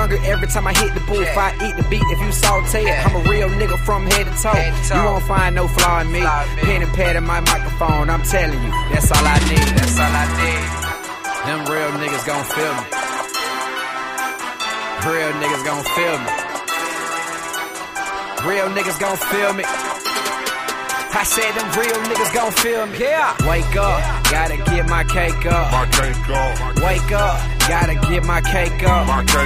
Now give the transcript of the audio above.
hungry every time I hit the booth. I eat the beat if you saute it. I'm a real nigga from head to toe. You won't find no flaw in me. Pen and pad in my microphone, I'm telling you, that's all I need. That's all I need. Them real niggas gon' feel me. Real niggas gon' feel me. Real niggas gon' feel me. I said them real niggas gon' feel me. Yeah. Wake up, gotta get my cake up. My cake up. Wake up, gotta get my cake up. My cake